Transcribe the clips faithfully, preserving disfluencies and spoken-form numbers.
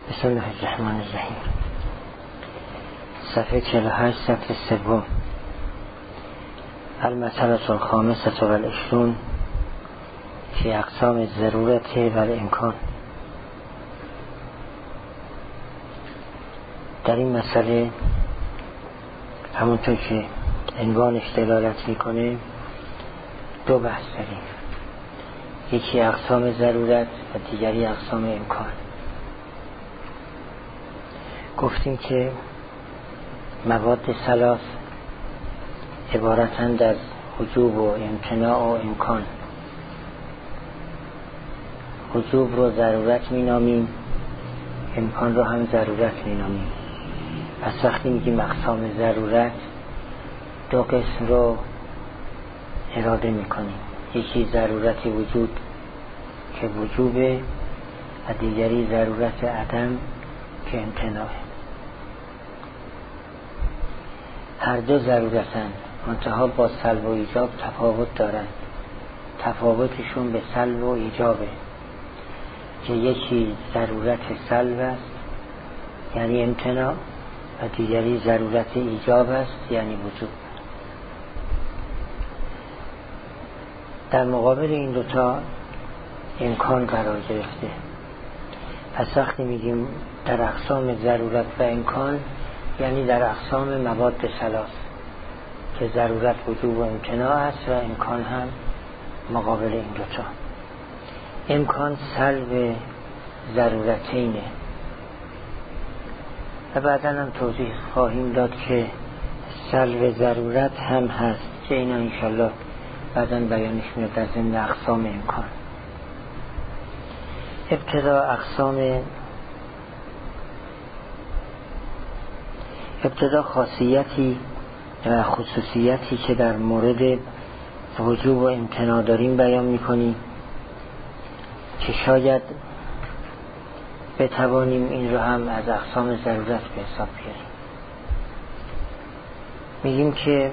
بسم الله الرحمن الرحیم. صفحه چهل و هشت، سطر سوم. المسألة الخامسة والعشرون فی اقسام الضرورت و الامکان. در این مسئله همونطور که عنوانش دلالت میکنه دو بحث داریم، یکی اقسام ضرورت و دیگری اقسام امکان. گفتیم که مواد ثلاث عبارتند از وجوب و امتناع و امکان. وجوب رو ضرورت می نامیم، امکان رو هم ضرورت می نامیم. پس وقتی میگیم اقسام ضرورت دو قسم رو اراده می کنیم، یکی ضرورت وجود که وجوبه و دیگری ضرورت عدم که امتناعه. هر دو ضرورتن، منتها با سلب و ایجاب تفاوت دارند. تفاوتشون به سلب و ایجابه که یکی ضرورت سلب است یعنی امتناع و دیگری ضرورت ایجاب است یعنی وجوب. در مقابل این دوتا امکان قرار گرفته. پس وقتی میگیم در اقسام ضرورت و امکان یعنی در اقسام مواد ثلاث که ضرورت وجوب و امتناع است و امکان هم مقابل این دوتا. امکان سلب ضرورتینه و بعدا هم توضیح خواهیم داد که سلب ضرورت هم هست که اینا انشالله بعدا بیانش میاد در ضمن اقسام امکان. ابتدا اقسام ابتدا خاصیتی و خصوصیتی که در مورد وجوب و امتناع داریم بیان میکنیم که شاید بتوانیم این رو هم از اقسام ضرورت به حساب بیاریم. میگیم که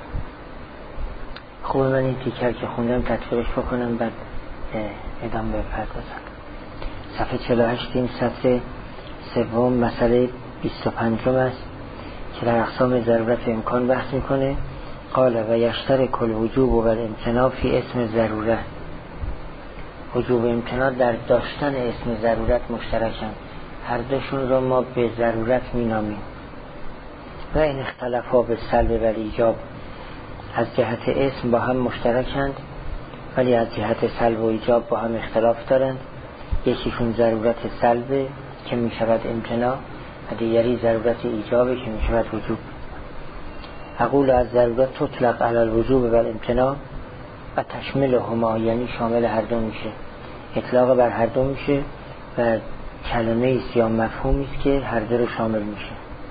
خوب من این تیکر که خوندم تطبیقش بکنم بعد ادامه بپردازم. صفحه چهل و هشت این سطر سوم مسئله بیست و پنجم است که در اقسام ضرورت امکان بحث میکنه. قال و یشترک الوجوب و الامتناع فی اسم ضرورت. وجوب و امتناع در داشتن اسم ضرورت مشترکند، هر دوشون رو ما به ضرورت مینامیم و این اختلافا به سلب و ایجاب از جهت اسم با هم مشترکند ولی از جهت سلب و ایجاب با هم اختلاف دارند. یکیشون ضرورت سلبه که می شود امتناع و دیگری ضرورت ایجابه که می شود وجوب. اقول از ضرورت تطلق علی الوجوب و الامتناع و تشمل هما یعنی شامل هر دو میشه، اطلاق بر هر دو میشه و کلمه ایست یا مفهومی است که هر دو رو شامل میشه.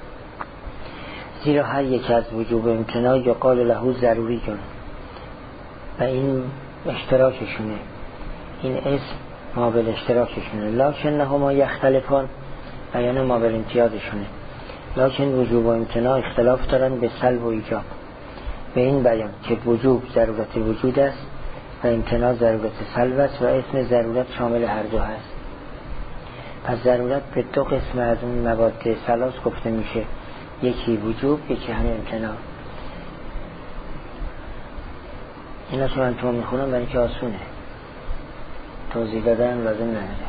زیرا هر یک از وجوب و امتناع یقال له ضروری جن و این اشتراکشونه، این اسم مابل اشتراکشونه. لکن هما یختلفان بیان مابل امتیازشونه، لکن وجوب و امتناع اختلاف دارن به سلب و ایجاب. به این بیان که وجوب ضرورت وجود است و امتناع ضرورت سلب است و اسم ضرورت شامل هر دو هست. پس ضرورت به دو قسم از اون مواد ثلاث گفته میشه، یکی وجوب یکی هم امتناع. اینا که من تو میخونم برای که آسونه توضیح دادن لازم نداره.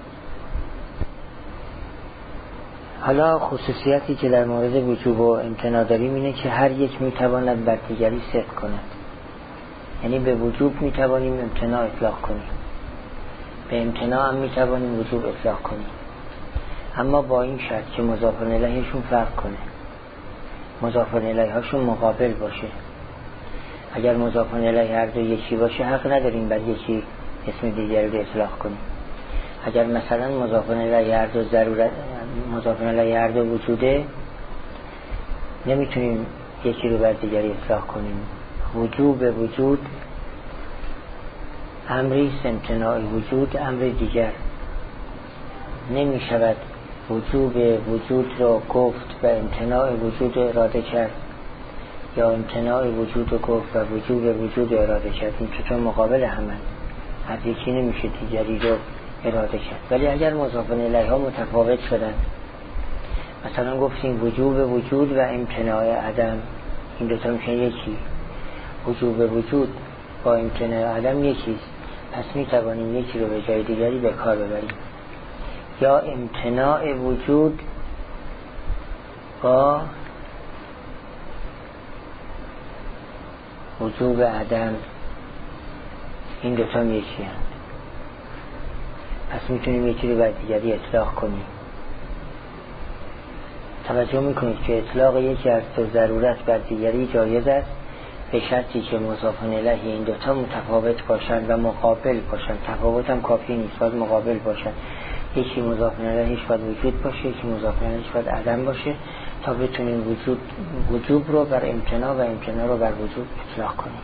حالا خصوصیتی که در مورد وجوب و امتناع داریم اینه که هر یک میتواند بر دیگری صدق کند. یعنی به وجوب میتوانیم امتناع اطلاق کنیم، به امتناع هم میتوانیم وجوب اطلاق کنیم، اما با این شرط که مضاف الیهشون فرق کنه، مضاف الیه هاشون مقابل باشه. اگر مضاف الیه هر دو یکی باشه حق نداریم بر یکی اسم دیگری رو اطلاق کنیم. اگر مثلا مضاف الیه هر دو ضرورت مضاف الیه هر دو وجوده نمیتونیم یکی رو بر دیگری اطلاق کنیم. وجوب وجود امری امتناع وجود امر دیگر. نمی شود وجوب وجود را گفت و امتناع وجود اراده کرد یا امتناع وجود رو گفت و وجوب وجود اراده کرد. این چطور مقابل همند، از یکی نمیشه دیگری رو اراده کرد. ولی اگر مضاف الیه ها متفاوت شدن، مثلا گفتیم وجوب وجود و امتناع عدم، این دوتا میشن یکی. وجوب وجود با امتناع عدم یکیست، پس میتوانیم یکی رو به جای دیگری به کار ببریم. یا امتناع وجود با وجوب عدم، این دوتا هم یکی هست، پس میتونیم یکی رو بر دیگری اطلاق کنیم. توجه میکنید که اطلاق یکی از دو ضرورت بر دیگری جایز است به شرطی که مضاف الیه این دوتا متفاوت باشند و مقابل باشند. تفاوت هم کافی نیست، باید مقابل باشند. یکی مضاف الیهش باید وجود باشه، یکی مضاف الیهش باید عدم باشه تا بتونیم وجود وجوب رو بر امتناع و امتناع رو بر وجود اطلاق کنیم.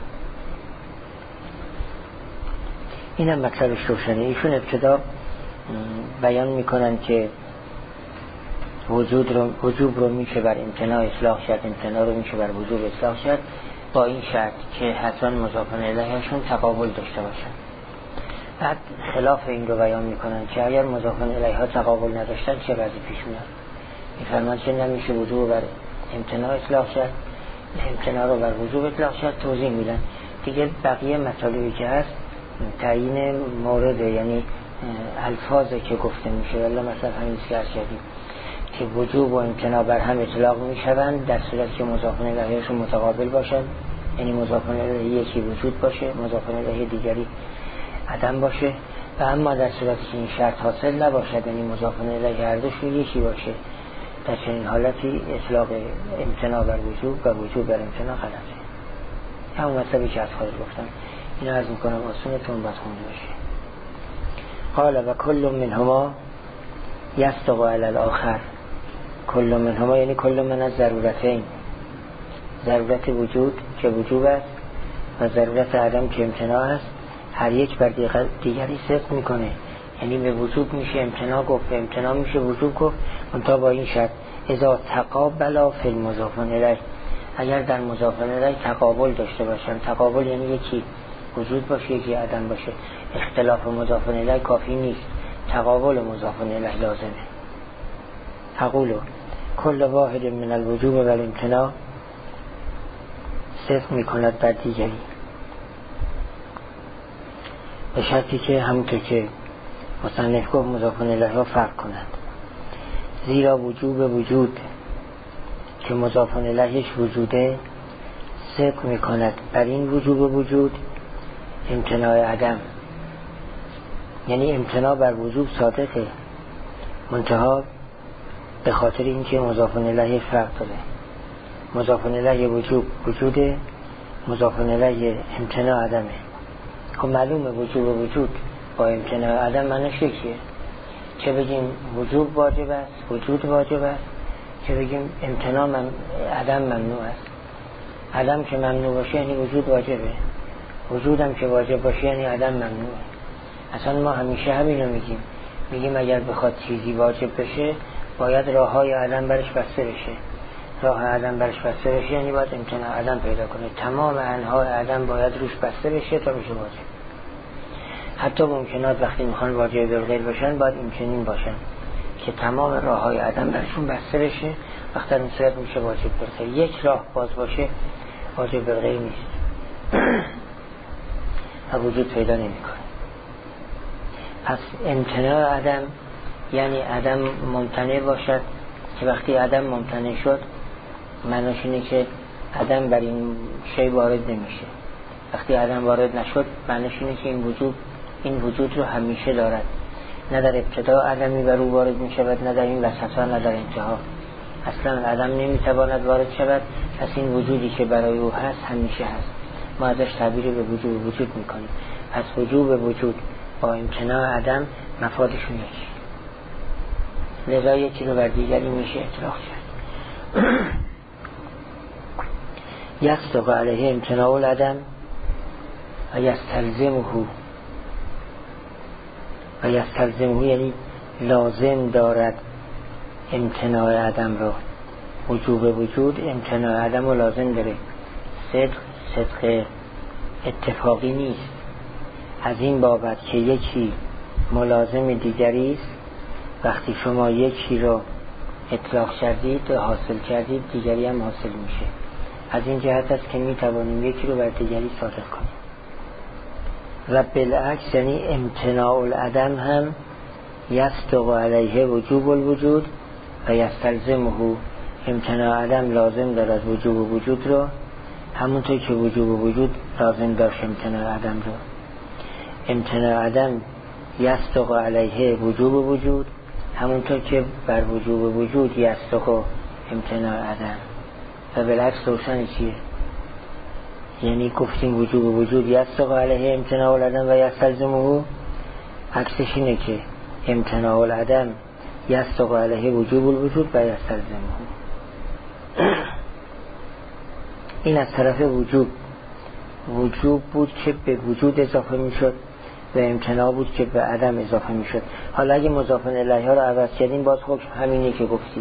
این هم مطلبش روشنه. ایشون ابتدا بیان میکنن که وجود رو وجوب رو میشه بر امتناع اطلاق شد، امتناع رو میشه بر وجوب اطلاق شد، با این شرط که حتما مضاف الیهشون تقابل داشته باشن. بعد خلاف این رو بیان میکنن که اگر مضاف الیه ها تقابل نداشتن چه وضعی پیش میاد. میفرمایند که نمیشه وجوب بر امتناع اطلاق شد، امتناع رو بر وجوب اطلاق شد. توضیح میدن دیگه. بقیه مطالبی که هست تعیین مورد، یعنی الفاظی که گفته میشه. ولی مثلا همین که عرض کردیم که وجوب و امتناع بر هم اطلاق میشوند در صورتی که مضاف الیهشون متقابل باشن، یعنی مضاف الیه یکی وجود باشه، مضاف الیه دیگری عدم باشه. و اما در صورتی که این شرط حاصل نباشد، یعنی مضاف الیه هر دوشون یکی باشه، در چنین حالتی اطلاق امتناع بر وجوب و وجوب بر امتناع غلطه. همون مطلبی که از خواهد گفتم، اینو عرض میکنم آسونتون باید خونده باشه. قال و کل منهما یصدق علی الاخر. کل منهما یعنی کل من از ضرورتین، ضرورت وجود که وجوب است و ضرورت عدم که امتناع است، هر یک بر دیگری صدق میکنه. یعنی به وجوب میشه امتناع گفت، به امتناع میشه وجوب گفت، منتها با این شرط اذا تقابلا فی المضاف الیه، اگر در مضاف الیه تقابل داشته باشن. تقابل یعنی یکی وجود باشه یکی عدم باشه. اختلاف مضاف الیه کافی نیست، تقابل مضاف الیه لازمه. اقول کل واحد من الوجوب و الامتناع صدق میکند بر دیگری، به شرطی که همونطور که مصنف گفت مضاف الیه ها فرق کنند. زیرا وجوب وجود که مضاف الیهش وجوده صدق میکند بر این وجوب وجود امتناع عدم، یعنی امتناع بر وجوب صادقه، منتها به خاطر اینکه مضاف الیه فرق داره. مضاف الیه وجوب وجوده، مضاف الیه امتناع عدمه. خب معلومه وجوب وجود با امتناع عدم معنیش یکیه. چه بگیم وجوب واجب است، وجود واجب است، چه بگیم امتناع من عدم ممنوع است. عدم که ممنوع باشه یعنی وجود واجبه، وجودم که واجب باشه یعنی عدم ممنوعه. اصلا ما همیشه همین رو میگیم، میگیم اگر بخواد چیزی واجب بشه باید راه های عدم برش بسته بشه. راه عدم برش بسته بشه یعنی باید امتناع عدم پیدا کنه. تمام انواع عدم باید روش بسته بشه تا بشه واجب. حتی ممکنات وقتی میخوان واجب بالغیر باشن باید این چنین باشن که تمام راه های عدم برشون بسته بشه، وقتی اون صورت میشه واجب بالغیر. یک راه باز باشه واجب بالغیر نیست و وجود پیدا نمیکنه. پس امتناع عدم یعنی عدم ممتنع باشد، که وقتی عدم ممتنع شد معناش اینه که عدم بر این شی وارد نمیشه. وقتی عدم وارد نشد معناش اینه که این وجود این وجود رو همیشه دارد، نه در ابتدا عدمی بر او وارد میشود، نه در این وسطا، نه در انتها. اصلا عدم نمیتواند وارد شود، پس این وجودی که برای او هست همیشه هست. ما ازش تعبیر به وجود وجود میکنیم. پس وجود وجود با امتناع عدم مفادشون یکی، لذا یکی رو بر دیگری میشه اطلاق کرد. یصدق علیه امتناع العدم و یستلزمه و یستلزمه یعنی لازم دارد امتناع عدم را. وجوب وجود امتناع عدم رو لازم داره. صدق صدق اتفاقی نیست، از این بابت که یکی ملازم دیگری است. وقتی شما یکی رو اطلاق کردید و حاصل کردید دیگری هم حاصل میشه. از این جهت است که میتوانیم یکی رو بر دیگری صادق کنیم. و بالعکس یعنی امتناع العدم هم یصدق علیه وجوب الوجود و یستلزمه. امتناع عدم لازم دارد وجوب وجود رو، همونطور که وجوب وجود لازم داشت امتناع عدم رو. امتناع عدم یصدق علیه وجوب وجود، همونطور که بر وجوب وجود یصدق امتناع عدم. و بالعکس روشن چیه؟ یعنی گفتیم وجوب وجود یصدق علیه امتناع العدم و یستلزمه، عکسش اینه که امتناع العدم یصدق علیه وجوب الوجود و یستلزمه. این از طرف وجوب وجوب بود که به وجود اضافه میشد و امتناع بود که به عدم اضافه میشد. حالا اگه مضاف الیه ها رو عوض کردیم باز حکم همینه که گفتیم.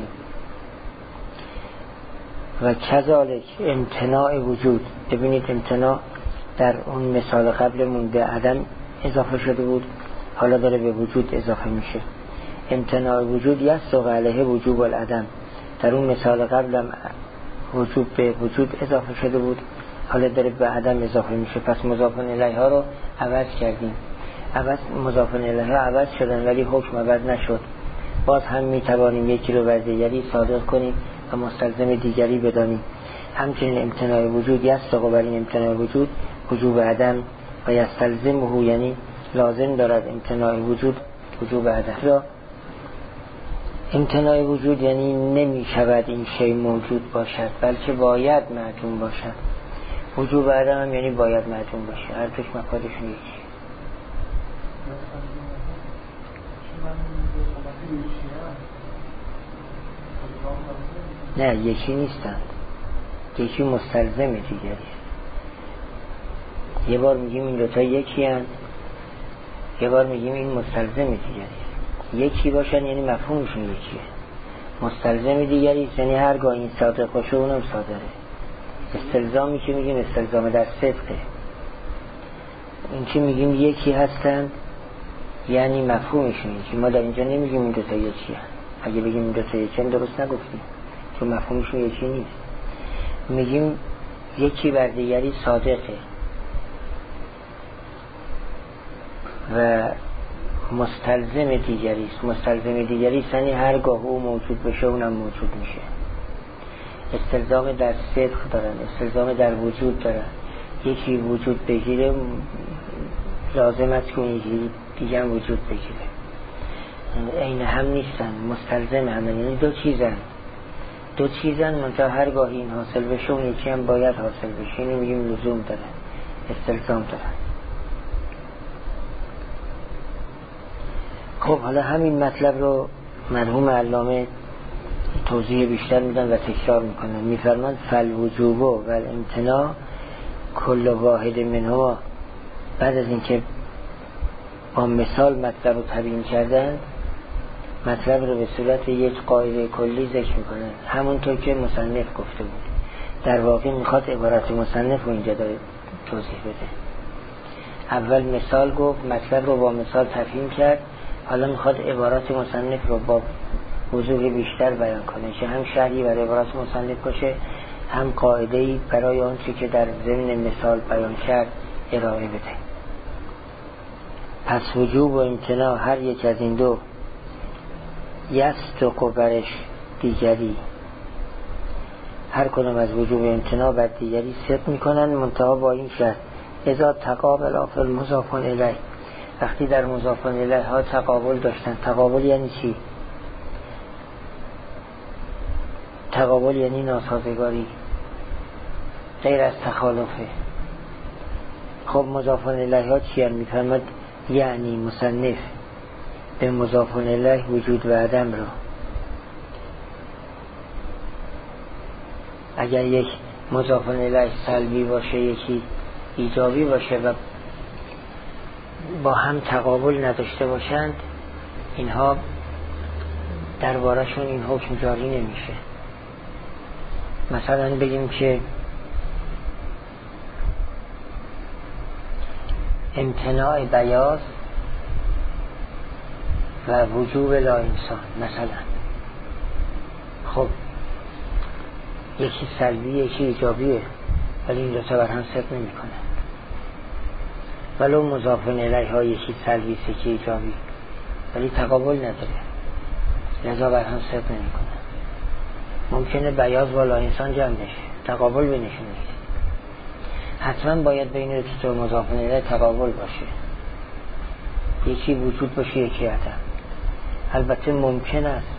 و کذالک امتناع وجود، ببینید امتناع در اون مثال قبلمون به عدم اضافه شده بود، حالا داره به وجود اضافه میشه. امتناع وجود یصدق علیه وجوب العدم، در اون مثال قبلم وجود به وجود اضافه شده بود، حالا داره به عدم اضافه میشه. پس مضاف الیه ها رو عوض کردیم. عوض مضاف الیه ها عوض شدن ولی حکم عوض نشد. باز هم میتوانیم یکی رو بر دیگری صادق کنیم و مستلزم دیگری بدانیم. همچنین امتناع وجود یصدق بر این امتناع وجود وجوب عدم و یستلزمه، یعنی لازم دارد امتناع وجود وجوب عدم را. امتناع وجود یعنی نمی شود این شی موجود باشد بلکه باید معدوم باشد. وجوب عدم هم یعنی باید معدوم باشه. هر دوش مفادشون یکی. نه یکی نیستند، یکی مستلزم دیگری. یه بار میگیم این دوتا یکی هستند، یه بار میگیم این مستلزم دیگری. یکی باشن یعنی مفهومشون یکیه. مستلزم دیگری یعنی هرگاه این صادق باشه اونم صادقه. استلزامی که میگیم استلزام در صدقه. این که میگیم یکی هستن یعنی مفهومشون یکی. ما در اینجا نمیگیم این دوتا یکی هست. اگه بگیم این دوتا یکی هم درست نگفتیم، چون مفهومشون یکی نیست. میگیم یکی بر دیگری صادقه و مستلزم دیگری است. مستلزم دیگری است یعنی هرگاه او موجود بشه اونم موجود میشه. استلزام در صدق دارن، استلزام در وجود دارن. یکی وجود بگیره لازم است که اون دیگه هم وجود بگیره. عین هم نیستن، مستلزم هم، یعنی دو چیزن دو چیزن منتها هرگاه این حاصل بشه اون یکی هم باید حاصل بشه. اینو میگیم لزوم دارن، استلزام دارن. خب حالا همین مطلب رو مرحوم علامه توضیح بیشتر میدن و تکرار میکنن. میفرمان فالوجوب و الامتناع کل واحد منهما. بعد از اینکه با مثال مطلب رو تبیین کردن، مطلب رو به صورت یک قاعده کلی ذکر میکنن، همونطور که مصنف گفته بود. در واقع میخواد عبارت مصنف رو اینجا داره توضیح بده. اول مثال گفت، مطلب رو با مثال تفهیم کرد، حالا میخواد عبارات مصنف رو با وضوح بیشتر بیان کنه که هم شرحی برای عبارات مصنف باشه، هم قاعده‌ای برای اون چیزی که در ضمن مثال بیان کرد ارائه بده. پس وجوب و امتناع هر یک از این دو یصدق برش دیگری، هر کدام از وجوب و امتناع بر دیگری صدق میکنن، منتها با این شرط اذا تقابل فی المضاف الیه، وقتی در مضاف الیه ها تقابل داشتن. تقابل یعنی چی؟ تقابل یعنی ناسازگاری، غیر از تخالفه. خب مضاف الیه ها چی هستند؟ میفرماد یعنی مصنف به مضاف الیه وجود و عدم را، اگر یک مضاف الیه سلبی باشه یکی ایجابی باشه و با هم تقابل نداشته باشند، اینها دربارشون این حکم جاری نمیشه. مثلا بگیم که امتناع بیاض و وجوب لا انسان. مثلا خب یکی سلبی یکی ایجابیه، ولی این دو تا بر هم صدق نمی کنه. ولو مضاف الیه ها یکی سلبی یکی ایجابی، ولی تقابل نداره، لذا بر هم صدق نمی کنه. ممکنه بیاض با لا انسان جمع بشه، تقابل بینشون نیست. حتما باید بین دو مضاف الیه تقابل باشه، یکی وجود باشه یکی عدم. البته ممکن است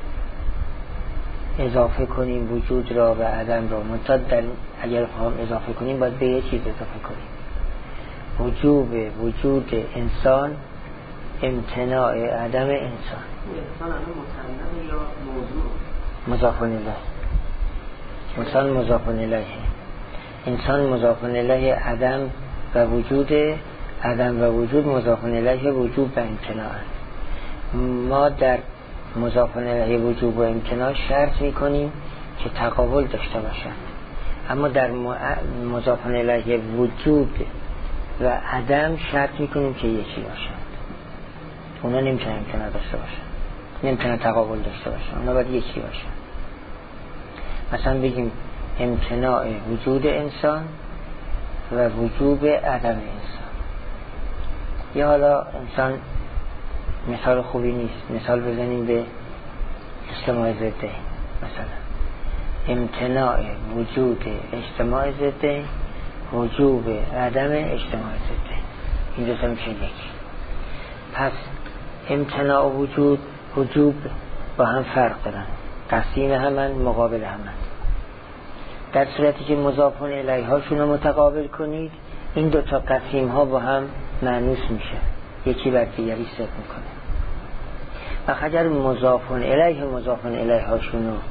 اضافه کنیم وجود را و عدم را، منتها در اگر بخوایم اضافه کنیم باید به یک چیز اضافه کنیم. وجوب وجود انسان امتناع عدم انسان. انسان الان مصنع یا موضوع؟ مضاف الیه. انسان مضاف الیه. انسان مضاف الیه عدم و وجود، عدم و وجود مضاف الیه وجوب و امتناع. ما در مضاف الیه وجوب و امتناع شرط میکنیم که تقابل داشته باشند، اما در مضاف الیه وجود و عدم شرط میکنیم که یکی باشند. اونا نمیتونن امتناع داشته باشند، نمیتونن تقابل داشته باشند، اونا باید یکی باشند. مثلا بگیم امتناع وجود انسان و وجوب عدم انسان. یا حالا انسان مثال خوبی نیست، مثال بزنیم به اجتماع ضده. مثلا امتناع وجود اجتماع ضده وجوب عدم اجتماع ضده، این دو تا میشه یک. پس امتناع وجود وجوب با هم فرق دارن، قسیم همن، مقابل همن. در صورتی که مضاف الیه هاشون رو متقابل کنید، این دو تا قسیم ها با هم مانوس میشه، یکی بر دیگری صدق میکنه. و اگر مضاف الیه مضاف الیه هاشون رو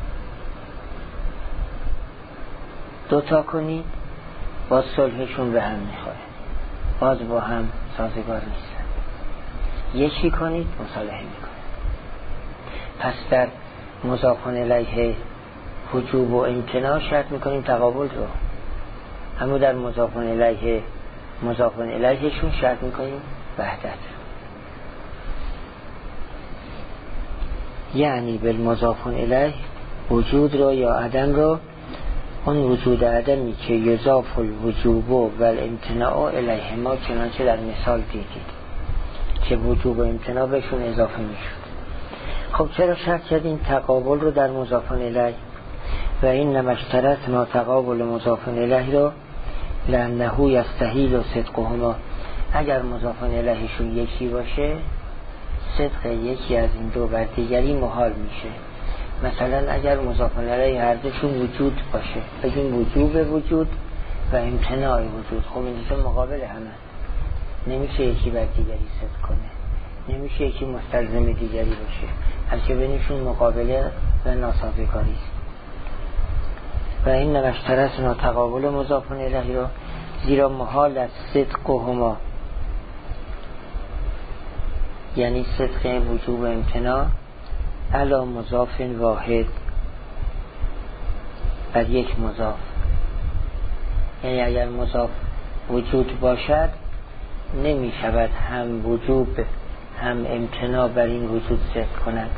دوتا کنید، باز صلحشون به هم میخوره، باز با هم سازگار نیستن. یکی کنید مصالحه میکنه. پس در مضاف الیه وجوب و امتناع شرط میکنیم تقابل رو، اما در مضاف الیه مضاف الیهشون شرط میکنیم وحدت. یعنی بالمضاف الیه وجود رو یا عدم رو، اون وجود عدمی که یضاف الوجوب و الامتناع الیه ما، چنانچه در مثال دیدید که وجوب و امتناع بهشون اضافه میشود. خب چرا شرط کردیم تقابل رو در مضاف الیه؟ و این نمشترت ما تقابل مضاف الیه رو لانه یستحیل و صدقهما، اگر مضاف الیهشون یکی باشه صدق یکی از این دو بر دیگری محال میشه. مثلا اگر مضاف الیه هر دوشون وجود باشه، بگیم وجوب وجود و امتناع وجود، خب این دو مقابل همه، نمیشه یکی بر دیگری صدق کنه، نمیشه یکی مستلزم دیگری باشه، بلکه بینشون مقابله و ناسازگاری است. و این نمشترت نا تقابل مضاف الیه رو، زیرا محال از صدق و هما، یعنی صدق وجوب و امتناع علا مضاف واحد، بر یک مضاف. یعنی اگر مضاف وجود باشد نمی شود هم وجوب هم امتناع بر این وجود صدق کند،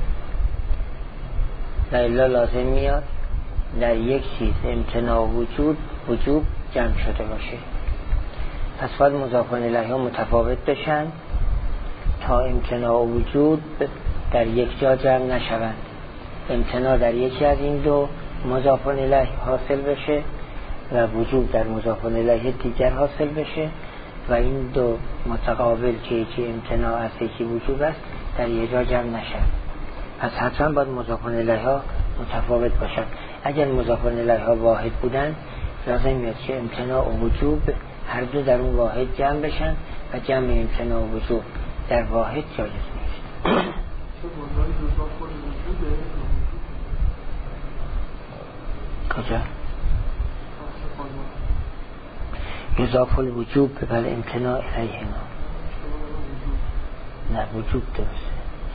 و الا لازم میاد در یک چیز امتناع وجود وجوب جمع شده باشه. پس باید مضاف الیه ها متفاوت بشن تا امتناع وجود در یک جا جمع نشوند، امتناع در یکی از این دو مضاف الیه حاصل بشه و وجود در مضاف الیه دیگر حاصل بشه، و این دو متقابل که یکی امتناع است یکی وجود است در یک جا جمع نشن. پس حتما باید مضاف الیه ها متفاوت باشن. اگر مضاف الیه ها واحد بودن لازم میاد که امتناع و وجوب هر دو در اون واحد جمع بشن و جمع امتناع و وجوب در واحد جایز نیست. کجا؟ یضاف الوجوب بل امتناع الیه ما، نه وجوب درسته،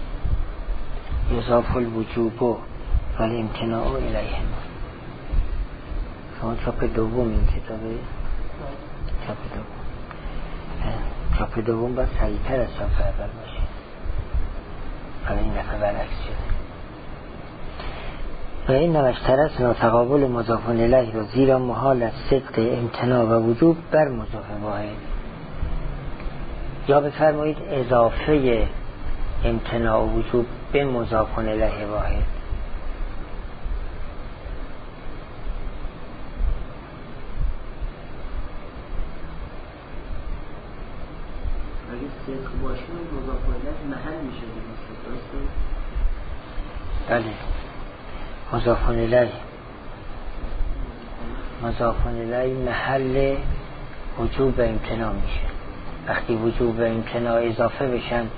یضاف الوجوب ولی امتناع الیه ما. شما چاپ دوم این کتابه، چاپ دوم چاپ دوم باید سریعتر از چاپ اول باشه، حالا این دفعه برعکس شده. و این نمشترسنا تقابل مضاف الیه رو زیرا محال از صدق امتناع و وجوب بر مضاف واحد. یا بفرمایید اضافه امتناع و وجوب به مضاف الیه واحد. اگه صدق باشه مضاف الیه محل میشه درسته؟ بله مضاف الیه مضاف الیه محل وجوب و امتناع میشه. وقتی وجوب و امتناع اضافه بشن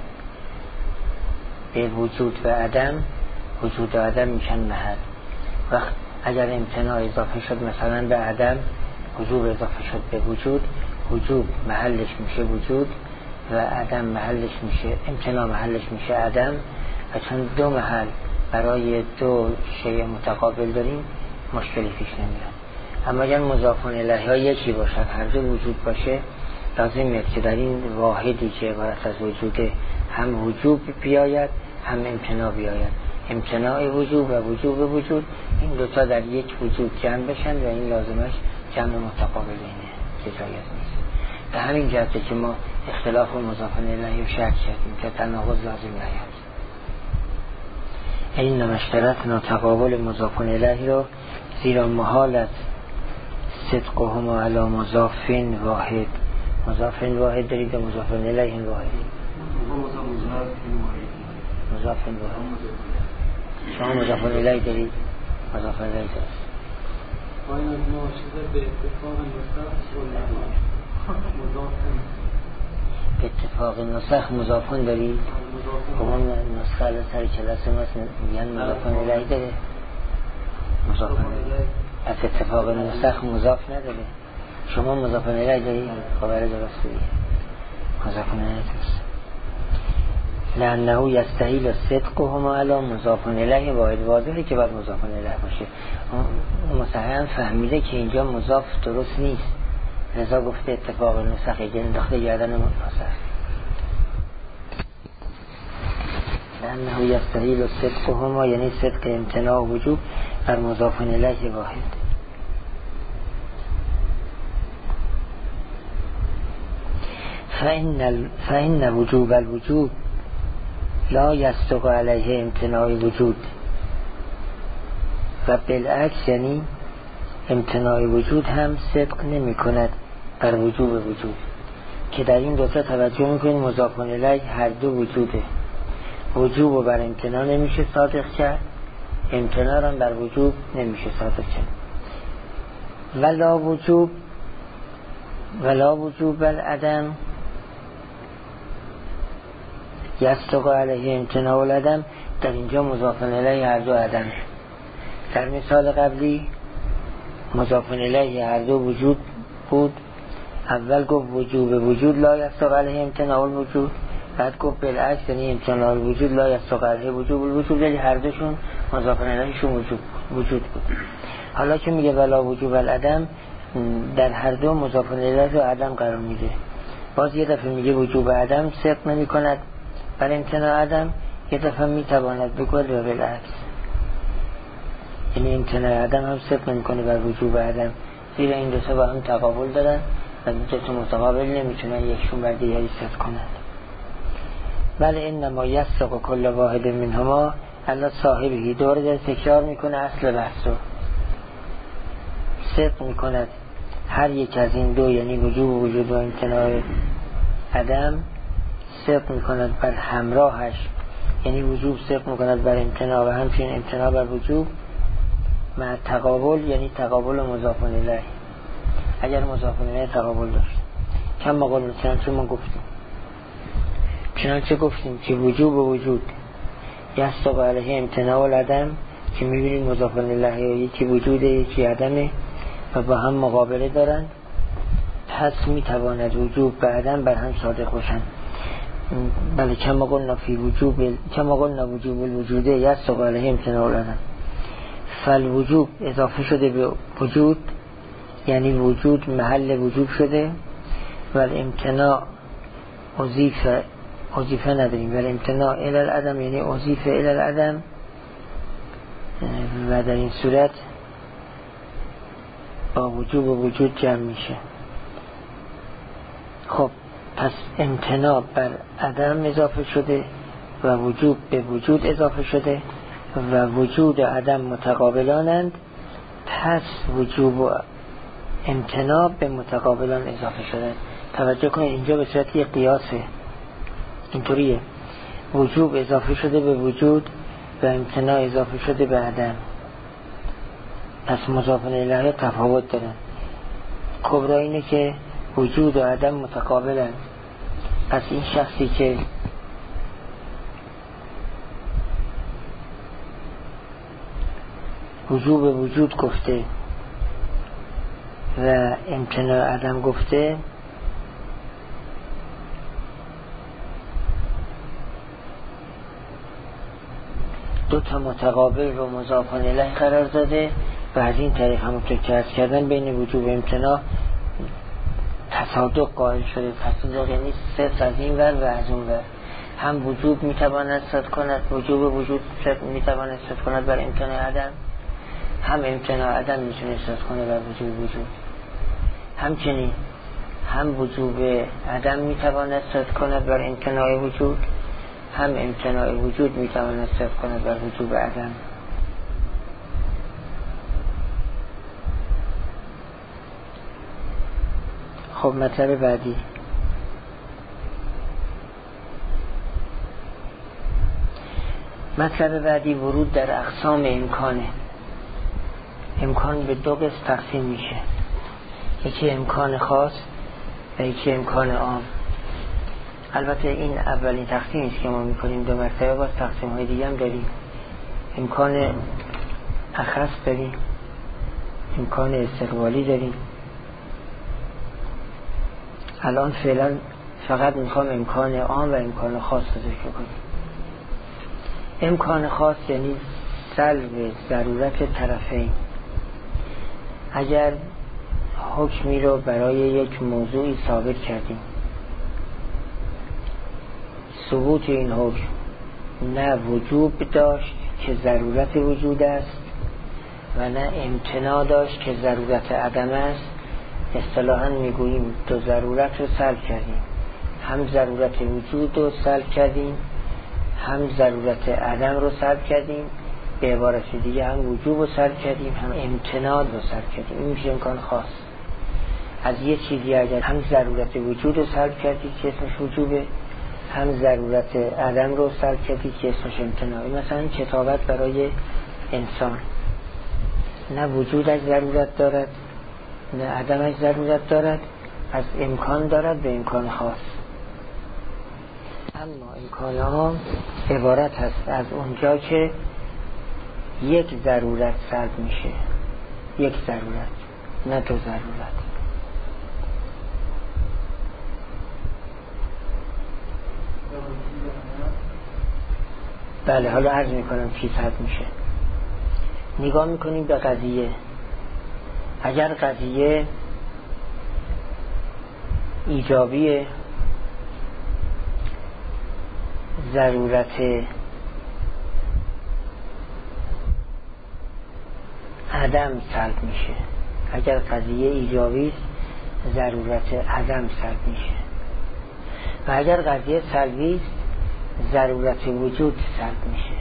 به وجود و عدم، وجود و عدم میشن محل. وقت اگر امتناع اضافه شد مثلا به عدم، وجوب اضافه شد به وجود، وجوب محلش میشه وجود و عدم محلش میشه امتناع، محلش میشه عدم. و چون دو محل برای دو شیء متقابل داریم مشکلی پیش نمیاد. اما اگر مضاف الیه ها یکی باشد، هر دو وجود باشه، لازمه که در این واحدی که عبارت از وجود هم وجوب بیاید هم امتناع بیاید. امتناع وجوب و وجوب وجود، این دوتا در یک وجود جمع بشن و این لازمش جمع متقابلینه که جایز نیست. به همین جهته که ما اختلاف و مضاف الیه رو شرط کردیم که تناقض لازم نیاد. این نمشترسنا تقابل مضاف الیه رو زیرا محال است صدقهما علی مضاف واحد. مضاف واحد دارید و مضاف الیه واحد. مضاف واحد شما مضاف الیه دارید، مضاف الیه دارید. آیا ناشده به اتفاق به اتفاق نسخ مضافون دارید؟ همون نسخه علی سر کلاس ما میگن مضاف الیه داره. مضاف الیه از اتفاق نسخ مضاف نداره. شما مضاف الیه دارید؟ خبر درست دارید. مضاف الیه درست. لانه یستحیل صدقهما علی مضاف الیه واحد. واضحه که باید مضاف الیه باشه. مصححاً فهمیده که اینجا مضاف درست نیست، لذا گفته اتفاق نسخ یعنی انداخته گردن نسخ. لانه یستحیل صدقهما یعنی صدق امتناع وجوب بر مضاف الیه واحد. فإن فإن وجوب الوجوب لا یصدق علیه امتناع وجود و بالعکس یعنی امتناع وجود هم صدق نمی کند بر وجوب وجود، که در این دوتا توجه میکنید مضاف الیه هر دو وجوده. وجوب و بر امتناع نمیشه صادق کرد، امتناع هم بر وجوب نمیشه صادق کرد. ولا وجوب ولا وجوب العدم یصدق علیه امتناع العدم. در اینجا مضاف الیه هر دو عدم. در مثال قبلی مضاف الیه هر دو وجود بود. اول گفت وجوب وجود لا یصدق علیه امتناع الوجود، بعد گفت بالعکس یعنی امتناع الوجود لا یصدق علیه وجوب الوجود، یعنی هر دوشون مضاف الیهشون وجود وجود بود. حالا که میگه ولا وجوب العدم، در هر دو مضاف الیه رو عدم قرار میده. باز یه دفعه میگه وجوب عدم صدق نمی کند بر امتناع عدم، یه دفعه میتواند بگوید و بالعکس یعنی امتناع عدم هم صدق نمی کنه بر وجوب عدم، زیرا این دو تا با هم تقابل دارن و دو تا متقابل نمیتونن یکشون بر دیگری صدق کنند. بله انما یصدق کل واحد منهما علی صاحبه. دوره داره تکرار میکنه اصل بحث رو. صدق میکند هر یک از این دو یعنی وجوب و وجود و امتناع عدم صدق میکند بر همراهش، یعنی وجوب صدق میکند بر امتناع و همچنین امتناع بر وجوب، مع تقابل یعنی تقابل مضاف الیه. اگر مضاف الیه تقابل داشت کم قلنا چنانچه ما گفتیم چنانچه گفتیم که وجوب و وجود یصدق علیه امتناع العدم، که میبینید مضاف الیه یکی وجوده یکی عدمه و با هم مقابله دارن، پس میتواند وجوب و عدم بر هم صادق باشن. بله کما قلنا فی وجوب کما قلنا وجوب الوجود یصدق علیه امتناع العدم. فالوجوب اضافه شده به وجود یعنی وجود محل وجوب شده، و الامتناع اضیف وظیفه نداریم. ولی امتناع الی العدم یعنی وظیفه الی العدم، و در این صورت با وجوب و وجود جمع میشه. خب پس امتناع بر عدم اضافه شده و وجوب به وجود اضافه شده و وجود و عدم متقابلانند، پس وجوب و امتناع به متقابلان اضافه شده. توجه کنید اینجا به صورت یک قیاسه، اینطوریه، وجوب اضافه شده به وجود و امتناع اضافه شده به عدم، پس مضاف الیه تفاوت دارن. کبرا اینه که وجود و عدم متقابلن. پس این شخصی که وجوب وجود گفته و امتناع عدم گفته، دو تا متقابل رو مضاف الیه قرار داده و از این طریق همونطور که عرض کردن بین وجوب و امتناع تصادق قائل شده. تصادق یعنی صرف از این ور و از اون ور، هم وجوب میتواند صدق کند، وجوب وجود میتواند صدق کند بر امتناع عدم، هم امتناع عدم میتونه صدق کنه بر وجوب وجود. همچنین هم وجوب عدم میتواند صدق کند بر امتناع وجود، هم امتناع وجود میتواند صدق کند بر وجوب عدم. خب مطلب بعدی، مطلب بعدی ورود در اقسام امکانه. امکان به دو قسم تقسیم میشه، یکی امکان خاص و یکی امکان عام. البته این اولین تقسیم است که ما میکنیم، دو مرتبه باز تقسیم های دیگه هم داریم. امکان اخص داریم، امکان استقبالی داریم. الان فعلا فقط میخوام امکان عام و امکان خاص رو ذکر کنیم. امکان خاص یعنی سلب ضرورت طرفین. اگر حکمی رو برای یک موضوعی ثابت کردیم، ثبوت این حکم نه وجوب داشت که ضرورت وجود است و نه امتناع داشت که ضرورت عدم است، اصطلاحاً میگوییم دو ضرورت رو سلب کردیم، هم ضرورت وجود رو سلب کردیم هم ضرورت عدم رو سلب کردیم، به عبارت دیگه هم وجوب رو سلب کردیم هم امتناع رو سلب کردیم. این میشه امکان خاص. از یه چیزی اگر هم ضرورت وجود رو سلب کردی که اسمش وجوبه، هم ضرورت عدم رو سلب کردی که اسمش امتناعی. مثلا کتابت برای انسان نه وجودش ضرورت دارد نه عدمش ضرورت دارد، از امکان دارد به امکان خاص. اما امکان عام عبارت هست از اونجا که یک ضرورت سلب میشه، یک ضرورت نه دو ضرورت. بله حالا عرض میکنم چی سلب میشه. نگاه میکنیم به قضیه. اگر قضیه ایجابیه، ضرورت عدم سلب میشه. اگر قضیه ایجابی است ضرورت عدم سلب میشه و اگر قضیه سلبی است ضرورت وجود سلب میشه.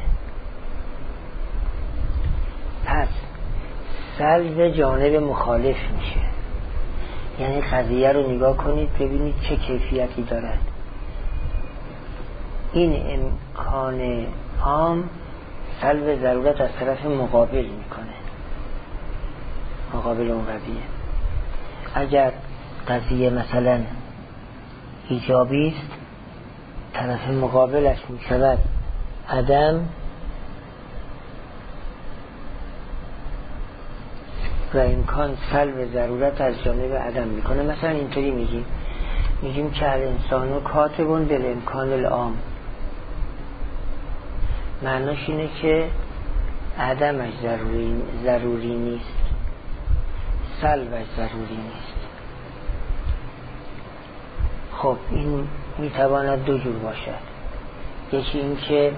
پس سلب جانب مخالف میشه، یعنی قضیه رو نگاه کنید ببینید چه کیفیتی دارد. این امکان عام سلب ضرورت از طرف مقابل میکنه، مقابل اون قضیه. اگر قضیه مثلا ایجابی است، طرف مقابلش میشود عدم و امکان سلب ضرورت از جانب عدم میکنه. مثلا اینطوری میگیم میگیم که الانسان و کاتبون بالامکان العام، معناش اینه که عدمش ضروری, ضروری نیست، سلبش ضروری نیست. خب این میتواند دو جور باشد. یکی این که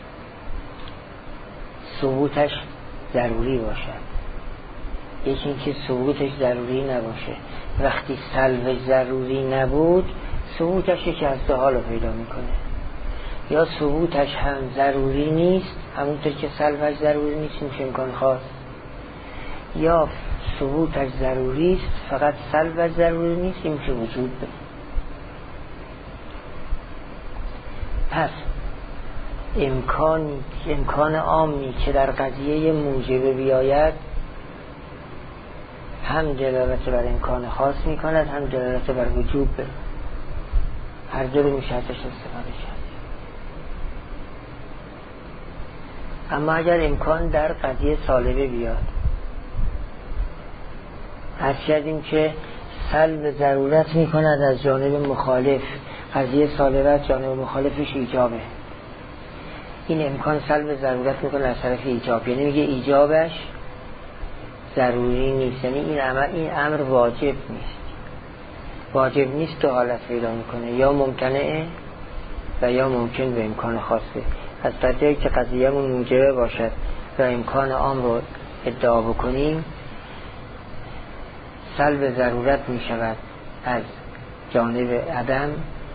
ثبوتش ضروری باشد، یکی این که ثبوتش ضروری نباشه. وقتی سلبش ضروری نبود ثبوتش یکی از دو حالو پیدا میکنه، یا ثبوتش هم ضروری نیست همونطور که سلبش ضروری نیست میشه امکان خاص، یا ثبوتش ضروری است فقط سلبش ضروری نیست این میشه وجود به. پس امکانی امکان عامی که در قضیه موجب بیاید هم دلالت بر امکان خاص میکند هم دلالت بر وجوب به. هر دو رو میشه ازش استفاده کرد. اما اگر امکان در قضیه سالبه بیاد، عرض کردیم که سلب ضرورت میکند از جانب مخالف، قضیه سالبه از جانب مخالفش ایجابه. این امکان سلب ضرورت میکنه از طرف ایجاب، یعنی میگه ایجابش ضروری نیست، یعنی این امر این امر واجب نیست. واجب نیست دو حالت پیدا میکنه، یا ممتنعه و یا ممکن به امکان خاصه. از طرفی که قضیه‌مون موجبه باشد و امکان عام رو ادعا بکنیم سلب ضرورت میشود از جانب عدم،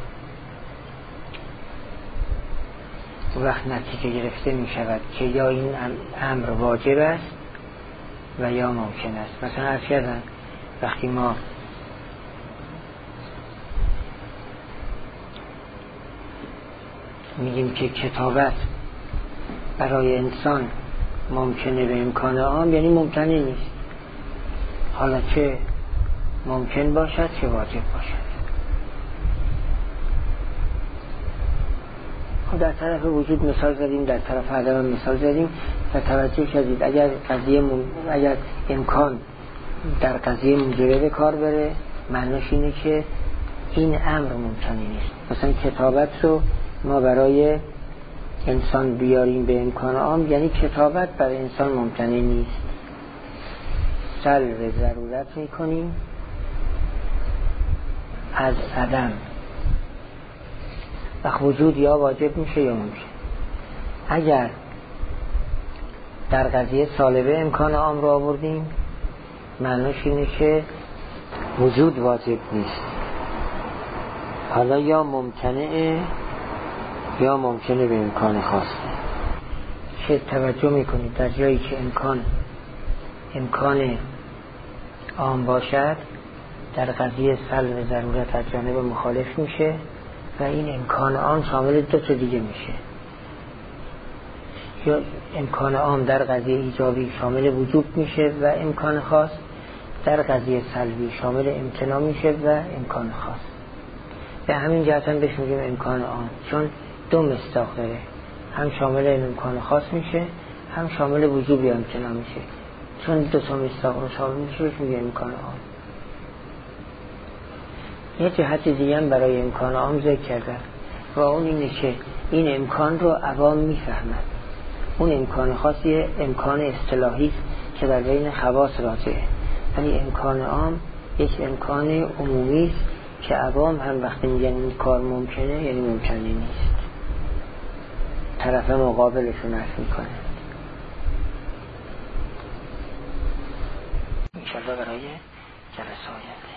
وقت نتیجه گرفته میشود که یا این امر واجب است و یا ممکن است. مثلا عرض کردم وقتی ما میگیم که کتابت برای انسان ممکنه به امکان عام، یعنی ممکنه نیست، حالا چه ممکن باشد چه واجب باشد. خب در طرف وجود مثال زدیم، در طرف عدم مثال زدیم و توجه کردید اگر قضیه مم... اگر امکان در قضیه موجبه به کار بره معناش اینه که این امر ممکنی نیست. مثلا کتابت رو ما برای انسان بیاریم به امکان عام، یعنی کتابت برای انسان ممکنی نیست، سلب ضرورت میکنیم از عدم. وقت وجود یا واجب میشه یا ممکن. اگر در قضیه سالبه امکان عام رو آوردیم معناش اینه که وجود واجب نیست، حالا یا ممکنه یا ممکنه به امکان خاصه. چه توجه میکنید در جایی که امکان امکان عام باشد در قضیه سلب ضرورت از جانب مخالف میشه و این امکان عام شامل دو تا دیگه میشه، یا امکان عام در قضیه ایجابی شامل وجوب میشه و امکان خاص، در قضیه سلبی شامل امتناع میشه و امکان خاص. به همین جهت هم بهش میگیم امکان عام، چون دو مصداق داره، هم شامل امکان خاص میشه هم شامل وجوب یا امتناع میشه. چون دو تا مصداق رو شامل میشه بهش میگیم امکان عام. یه جهت دیگه هم برای امکان عام ذکر کردن و اون اینه که این امکان رو عوام میفهمند. اون امکان خاصی امکان اصطلاحی است که در بین خواص راجعه، ولی امکان عام یک امکان عمومی است که عوام هم وقتی میگن این کار ممکنه یعنی ممکنه نیست، طرف مقابلش رو نفی میکنه. انشاءالله برای جلسه آینده